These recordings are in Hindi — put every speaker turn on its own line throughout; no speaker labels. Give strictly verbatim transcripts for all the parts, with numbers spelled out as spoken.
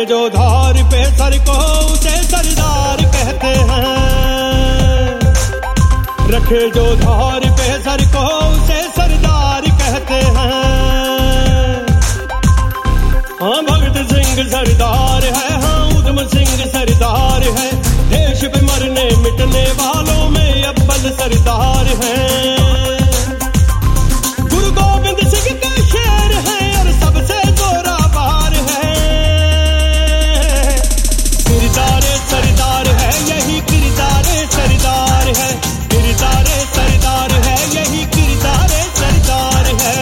जो धार पे सर को उसे सरदार कहते हैं, रखे जो धार पे सर को उसे सरदार कहते हैं। हाँ भगत सिंह सरदार है, हाँ उधम सिंह सरदार है, देश पे मरने मिटने वालों में अव्वल सरदार है। गुरु गोविंद सिंह का शेर है और सबसे जोरावर है, किरदार सरदार है यही किरदार सरदार है, किरदार सरदार है यही किरदार सरदार है।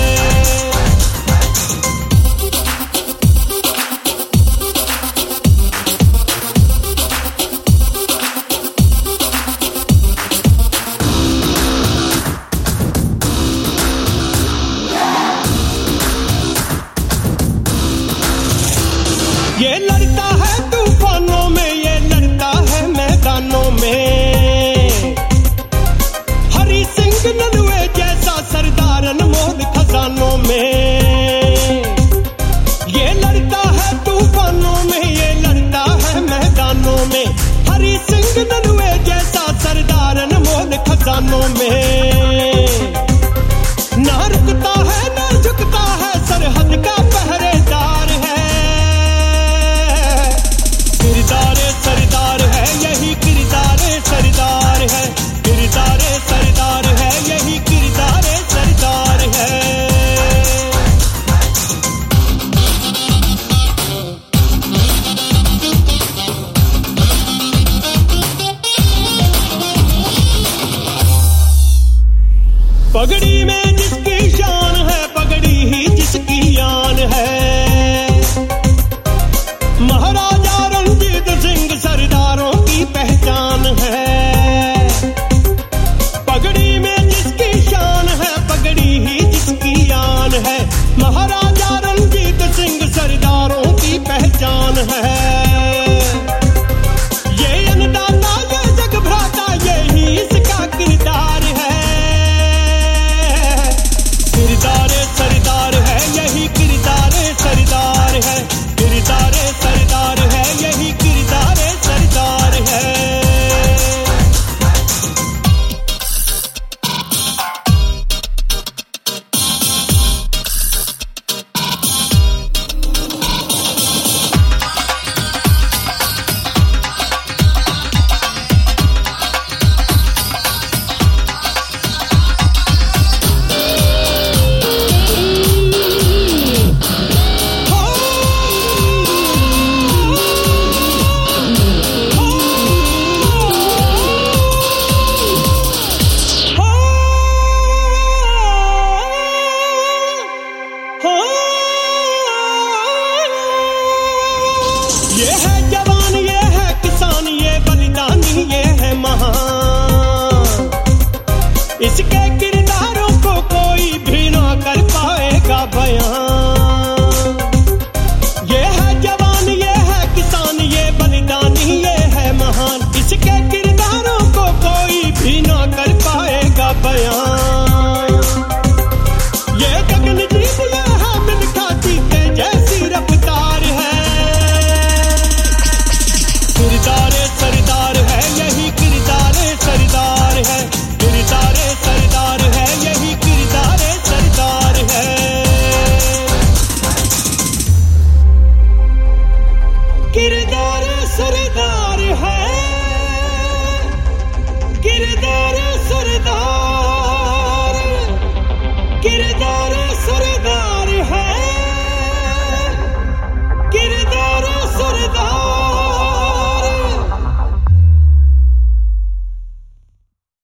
ये लड़ता है तूफानों में, ये लड़ता है मैदानों में, हरि सिंह नलवे जैसा सरदार अनमोल खजानों में। ये लड़ता है तूफानों में, ये लड़ता है मैदानों में, हरि सिंह नलवे जैसा सरदार अनमोल खजानों में। ना रुकता है ना झुकता है, सरहद का पहरेदार है, किरदार सरदार है यही किरदार सरदार है, किरदार सरदार है यही किरदार सरदार है। पगड़ी में जिसकी